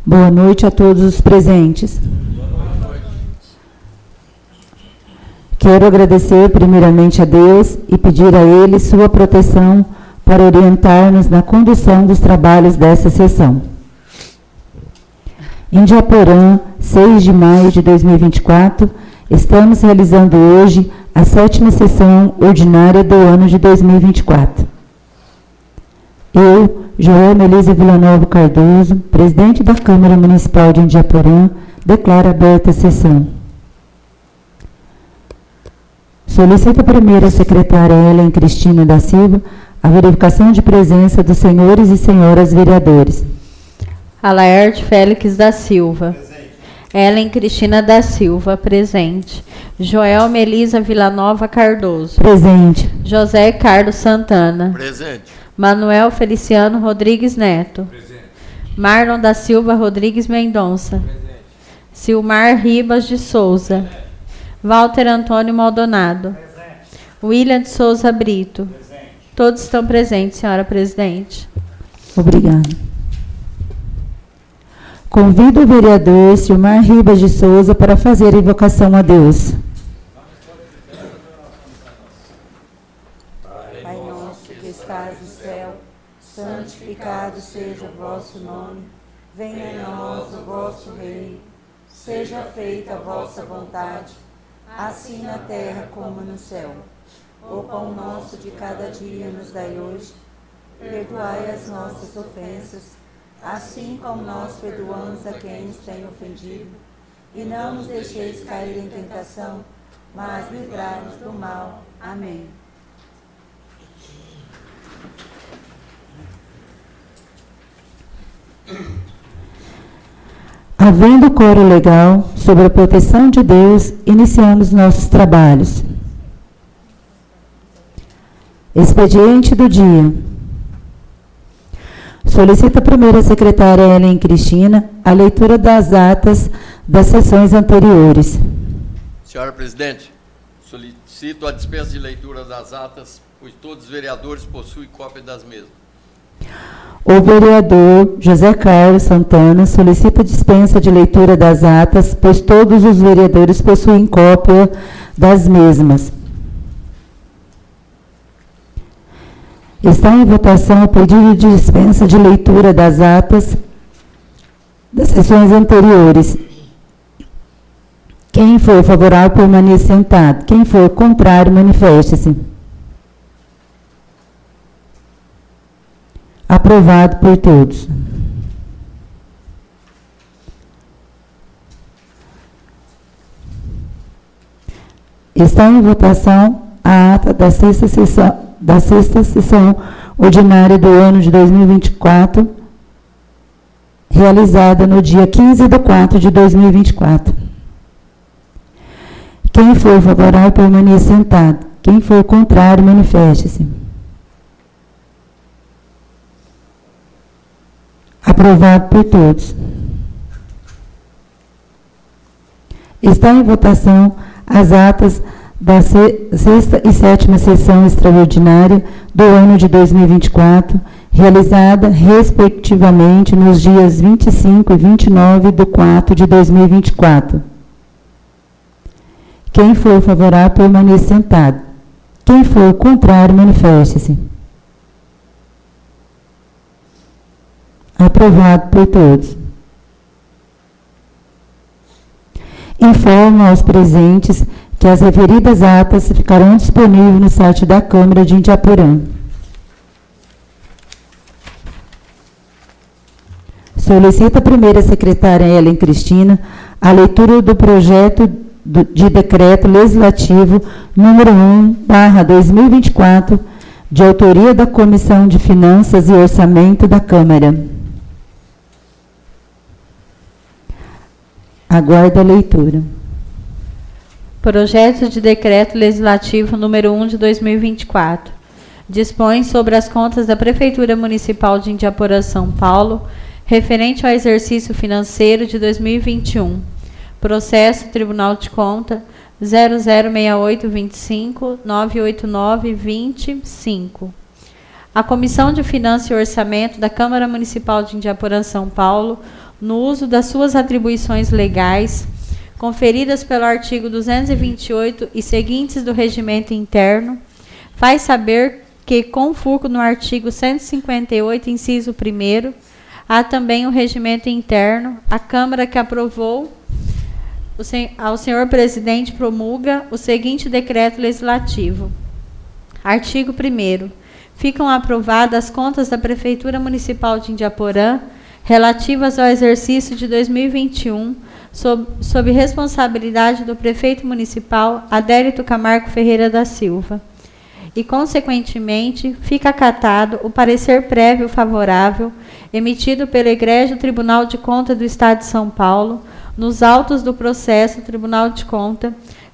Boa noite a todos os presentes. Quero agradecer primeiramente a Deus e pedir a Ele sua proteção para orientar-nos na condução dos trabalhos dessa sessão. Indiaporã, 6 de maio de 2024, estamos realizando hoje a 7ª sessão ordinária do ano de 2024. Eu, Joel Melisa Villanova Cardoso, presidente da Câmara Municipal de Indiaporã, declaro aberta a sessão. Solicito a primeira secretária Ellen Cristina da Silva a verificação de presença dos senhores e senhoras vereadores. Alaerte Félix da Silva. Presente. Ellen Cristina da Silva, presente. Joel Melisa Villanova Cardoso. Presente. José Carlos Santana. Presente. Manuel Feliciano Rodrigues Neto. Presente. Marlon da Silva Rodrigues Mendonça. Presente. Silmar Ribas de Souza. Presente. Walter Antônio Maldonado. Presente. William de Souza Brito. Presente. Todos estão presentes, senhora presidente. Obrigada. Convido o vereador Silmar Ribas de Souza para fazer a invocação a Deus. Pai nosso que estás no céu, santificado seja o vosso nome. Venha a nós o vosso reino. Seja feita a vossa vontade, assim na terra como no céu. O pão nosso de cada dia nos dai hoje. Perdoai as nossas ofensas, assim como nós perdoamos a quem nos tem ofendido. E não nos deixeis cair em tentação, mas livrai-nos do mal. Amém. Havendo coro legal sobre a proteção de Deus, iniciamos nossos trabalhos. Expediente do dia. Solicito a primeira secretária Ellen Cristina a leitura das atas das sessões anteriores. Senhora presidente, solicito a dispensa de leitura das atas, pois todos os vereadores possuem cópia das mesmas. O vereador José Carlos Santana solicita dispensa de leitura das atas, pois todos os vereadores possuem cópia das mesmas. Está em votação o pedido de dispensa de leitura das atas das sessões anteriores. Quem for favorável, permaneça sentado. Quem for contrário, manifeste-se. Aprovado por todos. Está em votação a ata da sexta sessão ordinária do ano de 2024, realizada no dia 15/4/2024. Quem for favorável, permaneça sentado. Quem for contrário, manifeste-se. Aprovado por todos. Está em votação as atas da sexta e sétima sessão extraordinária do ano de 2024, realizada, respectivamente, nos dias 25 e 29/4/2024. Quem for favorável, permaneça sentado. Quem for contrário, manifeste-se. Aprovado por todos. Informo aos presentes que as referidas atas ficarão disponíveis no site da Câmara de Indiaporã. Solicito a primeira secretária Ellen Cristina a leitura do projeto de decreto legislativo número 1/2024, de autoria da Comissão de Finanças e Orçamento da Câmara. Aguardo a leitura. Projeto de Decreto Legislativo número 1 de 2024. Dispõe sobre as contas da Prefeitura Municipal de Indiaporã, São Paulo, referente ao exercício financeiro de 2021. Processo Tribunal de Conta 006825-989-25. A Comissão de Finanças e Orçamento da Câmara Municipal de Indiaporã, São Paulo, no uso das suas atribuições legais, conferidas pelo artigo 228 e seguintes do Regimento Interno, faz saber que, com fulcro no artigo 158, inciso 1º, há também o Regimento Interno, a Câmara que aprovou, ao senhor presidente promulga o seguinte decreto legislativo. Artigo 1º. Ficam aprovadas as contas da Prefeitura Municipal de Indiaporã, relativas ao exercício de 2021, sob responsabilidade do prefeito municipal Adélito Camargo Ferreira da Silva. E, consequentemente, fica acatado o parecer prévio favorável emitido pelo Egrégio Tribunal de Contas do Estado de São Paulo, nos autos do processo Tribunal de Contas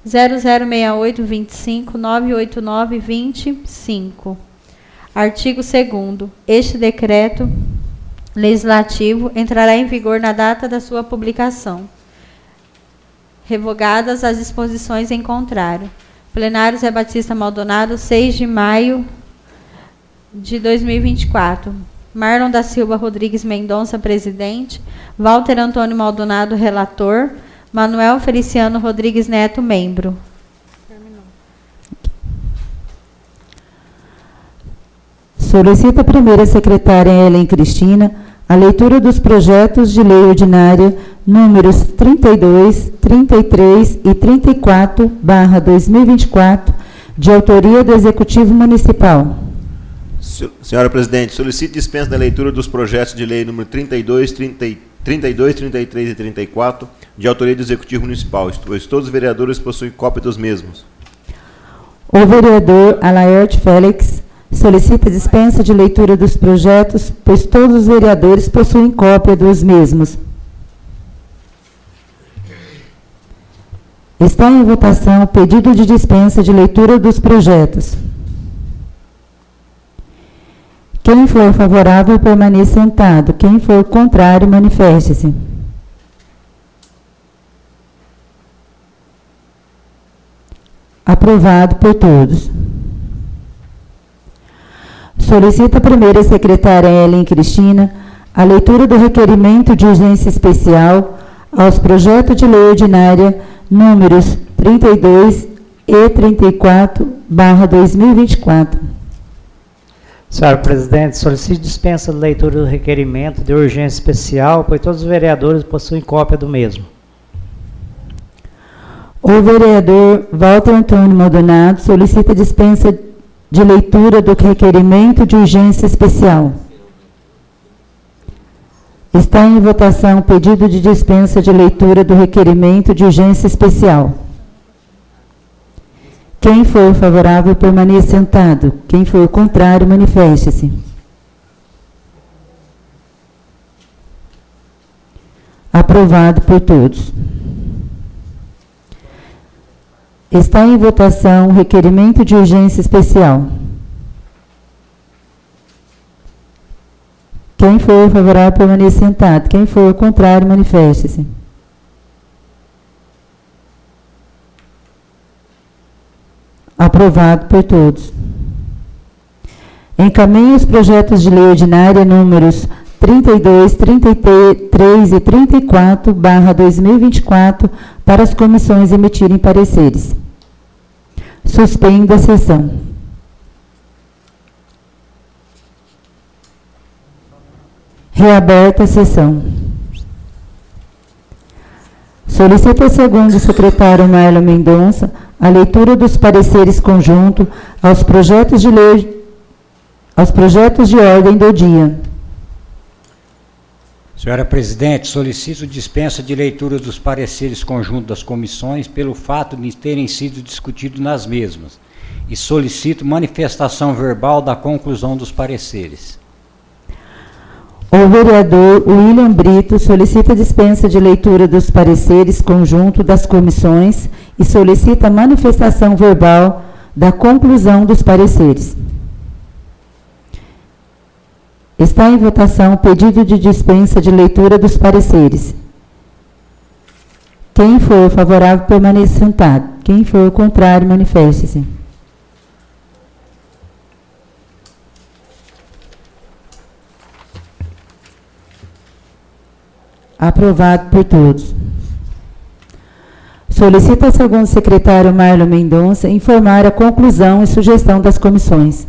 006825-989-25. Artigo 2º. Este decreto legislativo entrará em vigor na data da sua publicação. Revogadas as disposições em contrário. Plenário Zé Batista Maldonado, 6 de maio de 2024. Marlon da Silva Rodrigues Mendonça, presidente. Walter Antônio Maldonado, relator. Manuel Feliciano Rodrigues Neto, membro. Solicita a primeira secretária Helen Cristina a leitura dos projetos de lei ordinária números 32, 33 e 34/2024, de autoria do Executivo Municipal. Senhora Presidente, solicito dispensa da leitura dos projetos de lei número 32, 33 e 34, de autoria do Executivo Municipal, pois todos os vereadores possuem cópia dos mesmos. O vereador Alaerte Félix solicita dispensa de leitura dos projetos, pois todos os vereadores possuem cópia dos mesmos. Está em votação o pedido de dispensa de leitura dos projetos. Quem for favorável, permaneça sentado. Quem for contrário, manifeste-se. Aprovado por todos. Solicita a primeira secretária Helen Cristina a leitura do requerimento de urgência especial aos projetos de lei ordinária números 32 e 34/2024. Senhora Presidente, solicito dispensa de leitura do requerimento de urgência especial, pois todos os vereadores possuem cópia do mesmo. O vereador Walter Antônio Maldonado solicita dispensa de leitura do requerimento de urgência especial. Está em votação o pedido de dispensa de leitura do requerimento de urgência especial. Quem for favorável, permaneça sentado. Quem for contrário, manifeste-se. Aprovado por todos. Está em votação o requerimento de urgência especial. Quem for favorável, permaneça sentado. Quem for contrário, manifeste-se. Aprovado por todos. Encaminhe os projetos de lei ordinária números 32, 33 e 34/2024 para as comissões emitirem pareceres. Suspenda a sessão. Reaberta a sessão. Solicita ao segundo secretário Marlon Mendonça a leitura dos pareceres conjuntos aos projetos de lei, aos projetos de ordem do dia. Senhora Presidente, solicito dispensa de leitura dos pareceres conjuntos das comissões pelo fato de terem sido discutidos nas mesmas e solicito manifestação verbal da conclusão dos pareceres. O vereador William Brito solicita dispensa de leitura dos pareceres conjuntos das comissões e solicita manifestação verbal da conclusão dos pareceres. Está em votação o pedido de dispensa de leitura dos pareceres. Quem for favorável, permaneça sentado. Quem for contrário, manifeste-se. Aprovado por todos. Solicita ao segundo secretário Marlon Mendonça informar a conclusão e sugestão das comissões.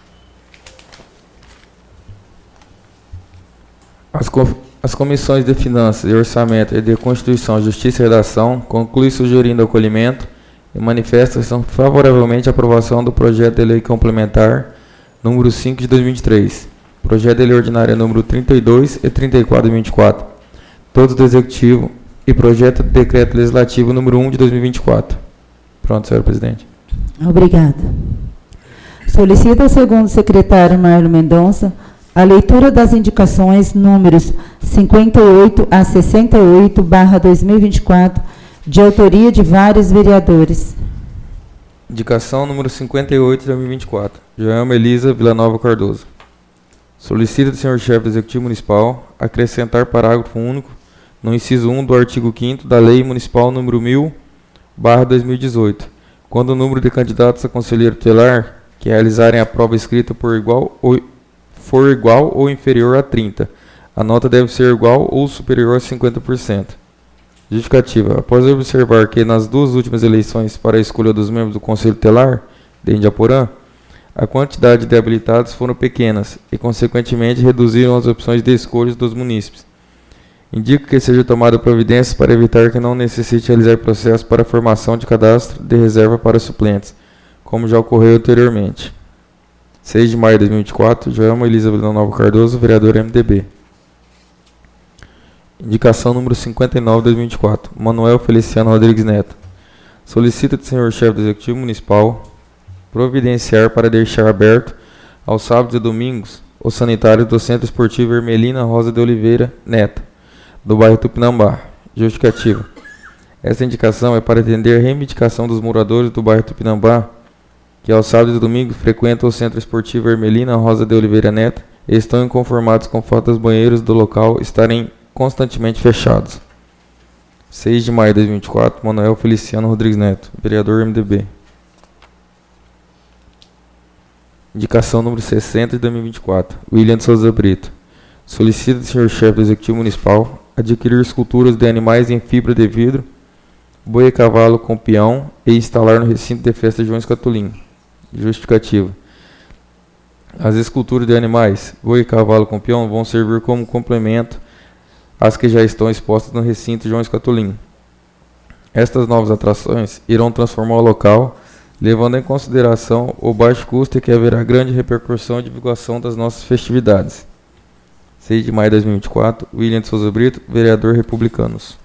As comissões de Finanças e Orçamento e de Constituição, Justiça e Redação concluem sugerindo acolhimento e manifestam favoravelmente a aprovação do projeto de lei complementar número 5 de 2023, projeto de lei ordinária número 32 e 34 de 2024, todos do Executivo, e projeto de decreto legislativo número 1 de 2024. Pronto, senhor presidente. Obrigada. Solicita ao segundo secretário Marlon Mendonça a leitura das indicações números 58 a 68/2024, de autoria de vários vereadores. Indicação número 58 de 2024. Joelma Elisa Villanova Cardoso. Solicita do senhor chefe do Executivo Municipal acrescentar parágrafo único no inciso 1 do artigo 5º da Lei Municipal número 1000/2018, quando o número de candidatos a conselheiro tutelar que realizarem a prova escrita for igual ou inferior a 30, a nota deve ser igual ou superior a 50%. Justificativa. Após observar que nas duas últimas eleições para a escolha dos membros do Conselho Tutelar de Indiaporã, a quantidade de habilitados foram pequenas e, consequentemente, reduziram as opções de escolhas dos munícipes. Indica que seja tomada providências para evitar que não necessite realizar processo para formação de cadastro de reserva para suplentes, como já ocorreu anteriormente. 6 de maio de 2024, Joelma Elisa Villanova Cardoso, vereadora MDB. Indicação número 59 de 2024, Manuel Feliciano Rodrigues Neto. Solicita do senhor chefe do Executivo Municipal providenciar para deixar aberto aos sábados e domingos o sanitário do Centro Esportivo Ermelina Rosa de Oliveira Neto, do bairro Tupinambá. Justificativa. Esta indicação é para atender a reivindicação dos moradores do bairro Tupinambá, que aos sábados e domingos frequentam o Centro Esportivo Ermelina Rosa de Oliveira Neto e estão inconformados com o fato dos banheiros do local estarem constantemente fechados. 6 de maio de 2024, Manuel Feliciano Rodrigues Neto, vereador MDB. Indicação número 60 de 2024, William de Souza Brito. Solicita do senhor chefe do Executivo Municipal adquirir esculturas de animais em fibra de vidro, boi e cavalo com peão e instalar no recinto de festa João Escatolin. Justificativa. As esculturas de animais, boi e cavalo com peão, vão servir como complemento às que já estão expostas no recinto João Escatolin. Estas novas atrações irão transformar o local, levando em consideração o baixo custo e que haverá grande repercussão e divulgação das nossas festividades. 6 de maio de 2024, William de Souza Brito, vereador Republicanos.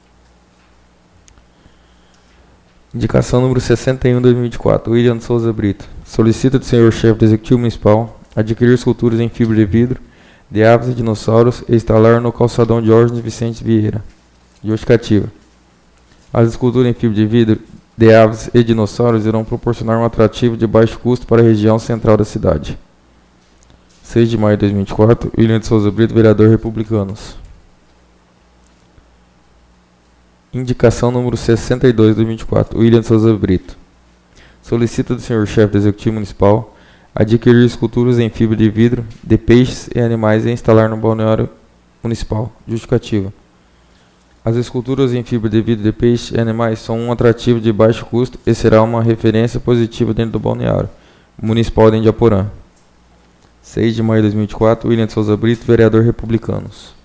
Indicação número 61 de 2024, William de Souza Brito. Solicita do senhor chefe do Executivo Municipal adquirir esculturas em fibra de vidro de aves e dinossauros e instalar no calçadão de Jorge Vicente Vieira. Justificativa. As esculturas em fibra de vidro de aves e dinossauros irão proporcionar um atrativo de baixo custo para a região central da cidade. 6 de maio de 2024, William de Souza Brito, vereador Republicanos. Indicação número 62 de 2024, William de Souza Brito. Solicita do senhor chefe do Executivo Municipal adquirir esculturas em fibra de vidro de peixes e animais e instalar no balneário municipal. Justificativa. As esculturas em fibra de vidro de peixes e animais são um atrativo de baixo custo e será uma referência positiva dentro do balneário municipal de Indiaporã. 6 de maio de 2024, William de Souza Brito, vereador Republicanos.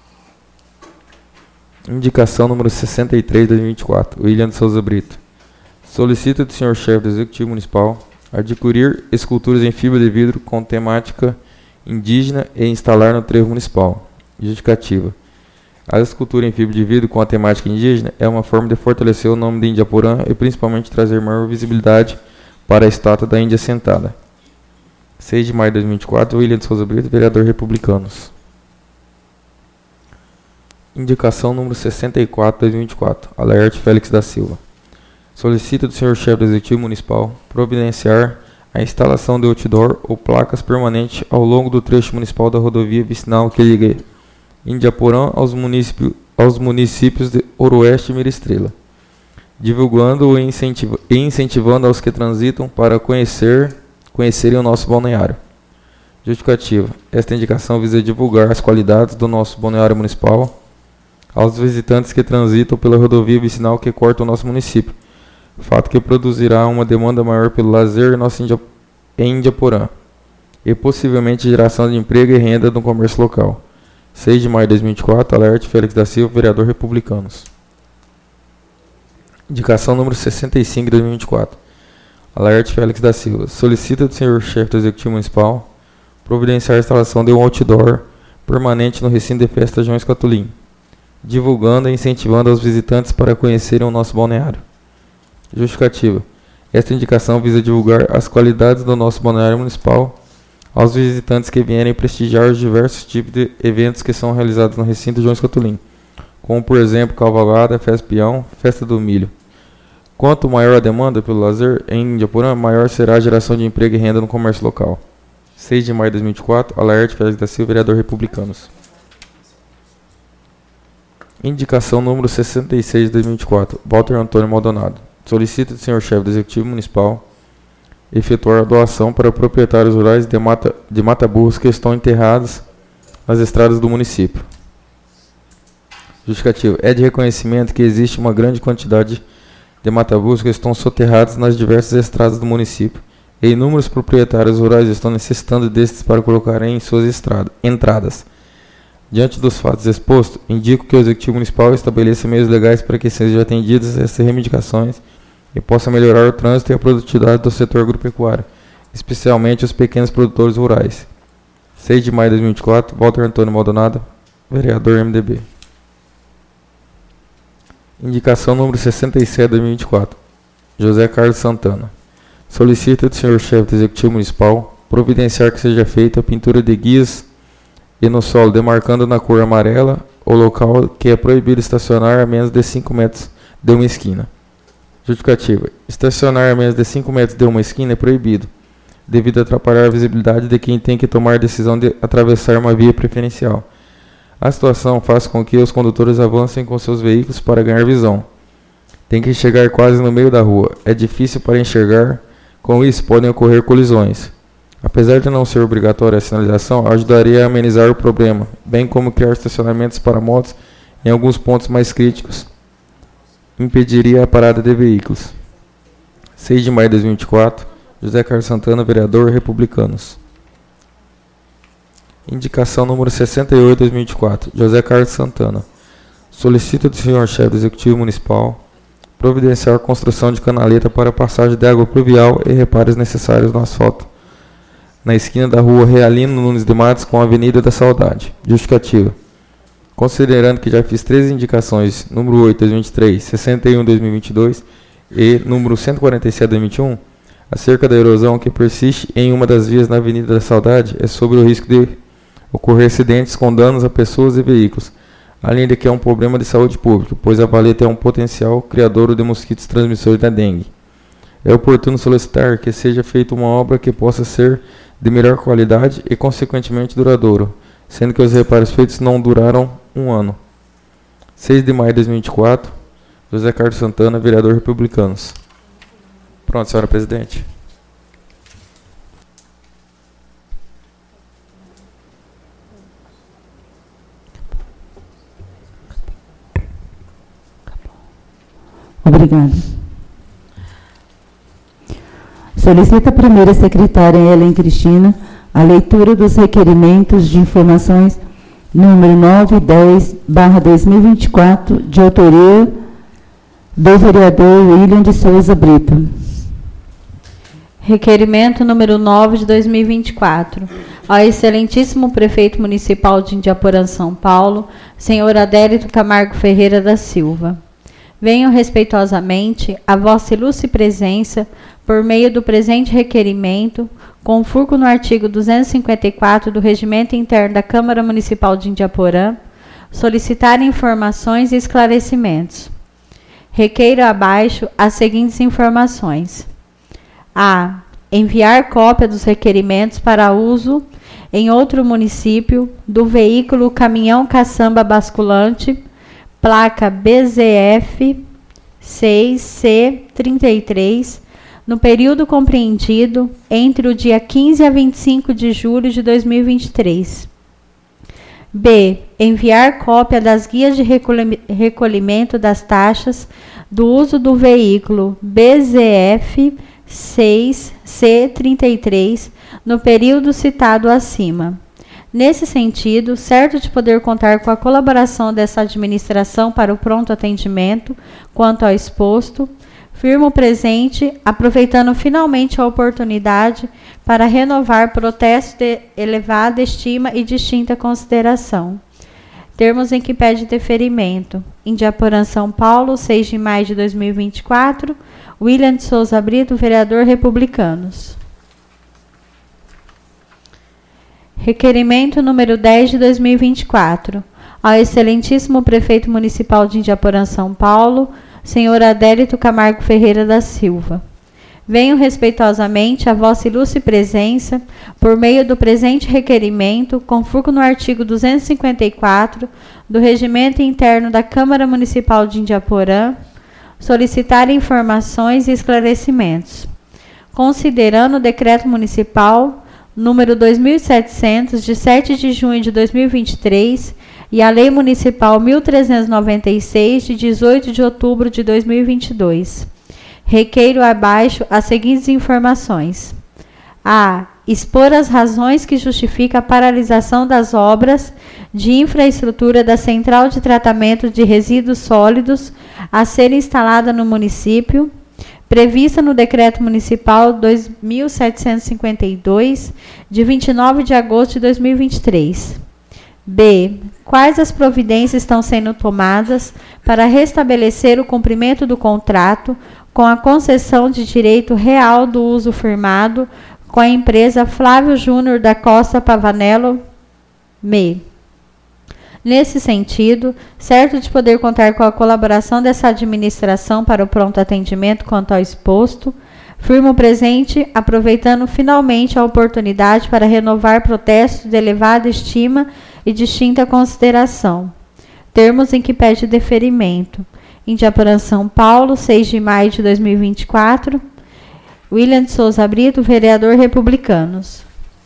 Indicação número 63 de 2024, William de Souza Brito. Solicita do senhor chefe do Executivo Municipal adquirir esculturas em fibra de vidro com temática indígena e instalar no trevo municipal. Justificativa. A escultura em fibra de vidro com a temática indígena é uma forma de fortalecer o nome de Indiaporã e principalmente trazer maior visibilidade para a estátua da Índia Sentada. 6 de maio de 2024, William de Souza Brito, vereador Republicanos. Indicação número 64 de 2024, Alaerte Félix da Silva. Solicita do senhor chefe do Executivo Municipal providenciar a instalação de outdoor ou placas permanentes ao longo do trecho municipal da rodovia vicinal que liga Indiaporã aos municípios de Oroeste e Mira-Estrela, divulgando e incentivando aos que transitam para conhecerem o nosso balneário. Justificativa. Esta indicação visa divulgar as qualidades do nosso balneário municipal aos visitantes que transitam pela rodovia vicinal que corta o nosso município, fato que produzirá uma demanda maior pelo lazer em Indiaporã e possivelmente geração de emprego e renda no comércio local. 6 de maio de 2024, Alerte Félix da Silva, vereador Republicanos. Indicação número 65 de 2024. Alerte Félix da Silva. Solicita do senhor chefe do Executivo Municipal providenciar a instalação de um outdoor permanente no recinto de festa João Escatolin, divulgando e incentivando os visitantes para conhecerem o nosso balneário. Justificativa. Esta indicação visa divulgar as qualidades do nosso balneário municipal aos visitantes que vierem prestigiar os diversos tipos de eventos que são realizados no recinto João Escatolin, como, por exemplo, Cavalgada, Festa Peão, Festa do Milho. Quanto maior a demanda pelo lazer em Indiaporã, maior será a geração de emprego e renda no comércio local. 6 de maio de 2024, Alerte Félix da Silva, vereador Republicanos. Indicação número 66 de 2024, Walter Antônio Maldonado. Solicita do senhor chefe do Executivo Municipal efetuar a doação para proprietários rurais de mata-burros que estão enterrados nas estradas do município. Justificativo. É de reconhecimento que existe uma grande quantidade de mata-burros que estão soterrados nas diversas estradas do município e inúmeros proprietários rurais estão necessitando destes para colocarem em suas entradas. Diante dos fatos expostos, indico que o Executivo Municipal estabeleça meios legais para que sejam atendidas essas reivindicações e possa melhorar o trânsito e a produtividade do setor agropecuário, especialmente os pequenos produtores rurais. 6 de maio de 2024, Walter Antônio Maldonado, vereador MDB. Indicação número 67 de 2024, José Carlos Santana. Solicita do senhor chefe do Executivo Municipal providenciar que seja feita a pintura de guias e no solo, demarcando na cor amarela o local que é proibido estacionar a menos de 5 metros de uma esquina. Justificativa. Estacionar a menos de 5 metros de uma esquina é proibido, devido a atrapalhar a visibilidade de quem tem que tomar a decisão de atravessar uma via preferencial. A situação faz com que os condutores avancem com seus veículos para ganhar visão. Tem que chegar quase no meio da rua. É difícil para enxergar, com isso podem ocorrer colisões. Apesar de não ser obrigatória a sinalização, ajudaria a amenizar o problema, bem como criar estacionamentos para motos em alguns pontos mais críticos. Impediria a parada de veículos. 6 de maio de 2024, José Carlos Santana, vereador Republicanos. Indicação número 68 de 2024, José Carlos Santana. Solicita do senhor chefe do Executivo Municipal providenciar a construção de canaleta para passagem de água pluvial e reparos necessários no asfalto na esquina da rua Realino Nunes de Matos com a Avenida da Saudade. Justificativa. Considerando que já fiz 13 indicações, número 8 de 2023, 61 de 2022 e número 147 de 2021, acerca da erosão que persiste em uma das vias na Avenida da Saudade, é sobre o risco de ocorrer acidentes com danos a pessoas e veículos, além de que é um problema de saúde pública, pois a valeta é um potencial criador de mosquitos transmissores da dengue. É oportuno solicitar que seja feita uma obra que possa ser de melhor qualidade e, consequentemente, duradouro, sendo que os reparos feitos não duraram um ano. 6 de maio de 2024, José Carlos Santana, vereador Republicanos. Pronto, senhora presidente. Obrigada. Solicita a primeira secretária Helen Cristina a leitura dos requerimentos de informações número 910/2024, de autoria do vereador William de Souza Brito. Requerimento número 9 de 2024. Ao excelentíssimo prefeito municipal de Indiaporã, São Paulo, senhor Adélito Camargo Ferreira da Silva. Venho respeitosamente a vossa ilustre presença por meio do presente requerimento, com fulcro no artigo 254 do Regimento Interno da Câmara Municipal de Indiaporã, solicitar informações e esclarecimentos. Requeiro abaixo as seguintes informações. A. Enviar cópia dos requerimentos para uso em outro município do veículo caminhão caçamba basculante, placa BZF 6C33, no período compreendido entre o dia 15 a 25 de julho de 2023. B. Enviar cópia das guias de recolhimento das taxas do uso do veículo BZF 6C33 no período citado acima. Nesse sentido, certo de poder contar com a colaboração dessa administração para o pronto atendimento quanto ao exposto, firmo presente, aproveitando finalmente a oportunidade para renovar protesto de elevada estima e distinta consideração. Termos em que pede deferimento. Indiaporã, São Paulo, 6 de maio de 2024. William de Souza Brito, vereador Republicanos. Requerimento número 10 de 2024. Ao excelentíssimo prefeito municipal de Indiaporã, São Paulo, senhor Adélito Camargo Ferreira da Silva. Venho respeitosamente a vossa ilustre presença, por meio do presente requerimento, conforme no artigo 254 do Regimento Interno da Câmara Municipal de Indiaporã, solicitar informações e esclarecimentos. Considerando o Decreto Municipal número 2.700, de 7 de junho de 2023, e a Lei Municipal 1.396, de 18 de outubro de 2022. Requeiro abaixo as seguintes informações. A. Expor as razões que justificam a paralisação das obras de infraestrutura da Central de Tratamento de Resíduos Sólidos a ser instalada no município, prevista no Decreto Municipal 2.752, de 29 de agosto de 2023. B. Quais as providências estão sendo tomadas para restabelecer o cumprimento do contrato com a concessão de direito real do uso firmado com a empresa Flávio Júnior da Costa Pavanello Me. Nesse sentido, certo de poder contar com a colaboração dessa administração para o pronto atendimento quanto ao exposto, firmo presente, aproveitando finalmente a oportunidade para renovar protestos de elevada estima e distinta consideração. Termos em que pede deferimento. Indiaporã, São Paulo, 6 de maio de 2024. William de Souza Brito, vereador Republicanos.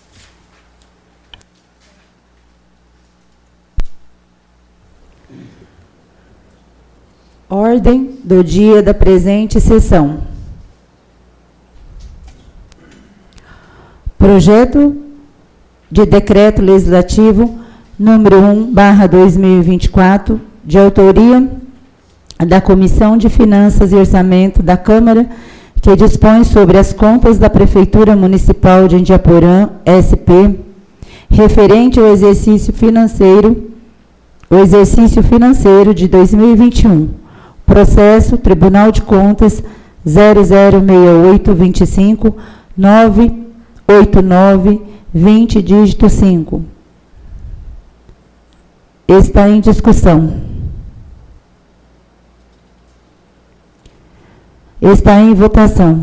Ordem do dia da presente sessão. Projeto de Decreto Legislativo número 1/2024, de autoria da Comissão de Finanças e Orçamento da Câmara, que dispõe sobre as contas da Prefeitura Municipal de Indiaporã, SP, referente ao exercício financeiro de 2021. Processo Tribunal de Contas 006825 989 20 dígito 5. Está em discussão. Está em votação.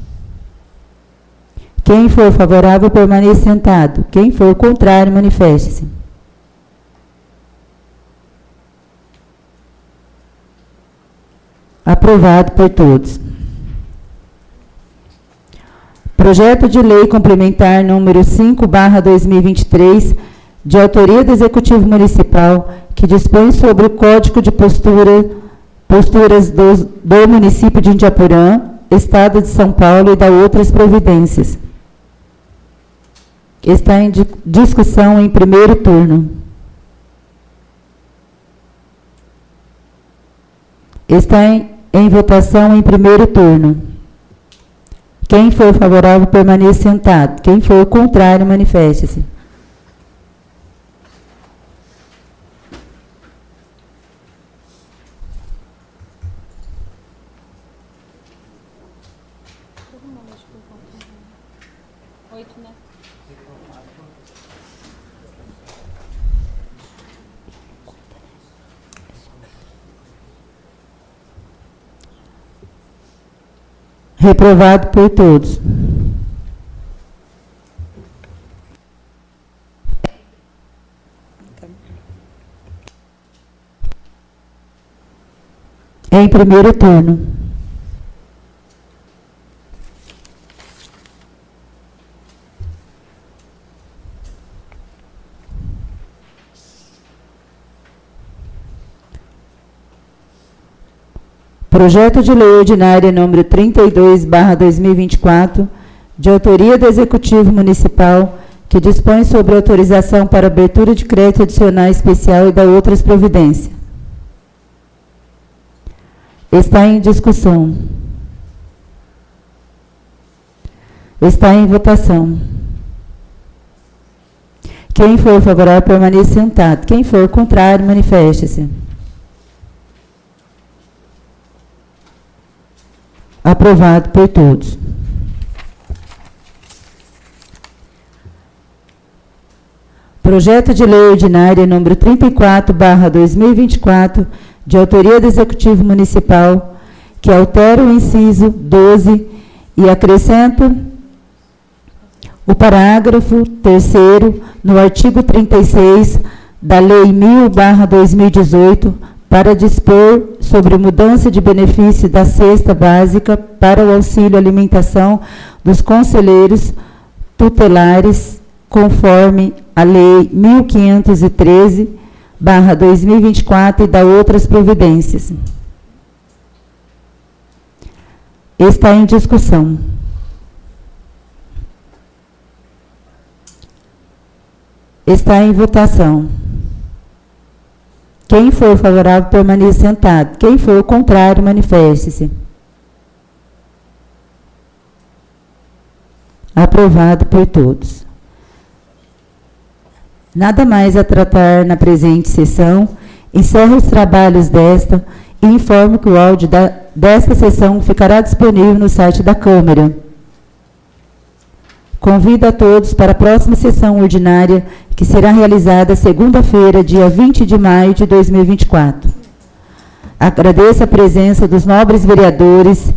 Quem for favorável, permaneça sentado. Quem for contrário, manifeste-se. Aprovado por todos. Projeto de Lei Complementar número 5/2023, de autoria do Executivo Municipal, que dispõe sobre o Código de Posturas do município de Indiaporã, Estado de São Paulo, e da outras providências. Está em discussão em primeiro turno. Está em votação em primeiro turno. Quem for favorável, permaneça sentado. Quem for contrário, manifeste-se. Reprovado por todos. Em primeiro turno. Projeto de Lei Ordinária número 32/2024, de autoria do Executivo Municipal, que dispõe sobre autorização para abertura de crédito adicional especial e da outras providências. Está em discussão. Está em votação. Quem for favorável, permaneça sentado. Quem for contrário, manifeste-se. Aprovado por todos. Projeto de Lei Ordinária número 34/2024, de autoria do Executivo Municipal, que altera o inciso 12 e acrescenta o parágrafo 3º no artigo 36 da Lei 1000/2018, para dispor sobre mudança de benefício da cesta básica para o auxílio alimentação dos conselheiros tutelares, conforme a Lei 1513/2024 e da outras providências. Está em discussão. Está em votação. Quem for favorável, permaneça sentado. Quem for contrário, manifeste-se. Aprovado por todos. Nada mais a tratar na presente sessão. Encerro os trabalhos desta e informo que o áudio desta sessão ficará disponível no site da Câmara. Convido a todos para a próxima sessão ordinária, que será realizada segunda-feira, dia 20 de maio de 2024. Agradeço a presença dos nobres vereadores,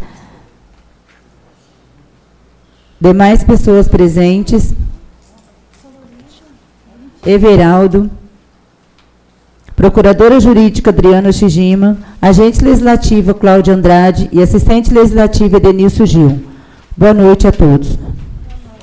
demais pessoas presentes, Everaldo, Procuradora Jurídica Adriana Shijima, Agente Legislativa Cláudia Andrade e Assistente Legislativa Edenilson Gil. Boa noite a todos.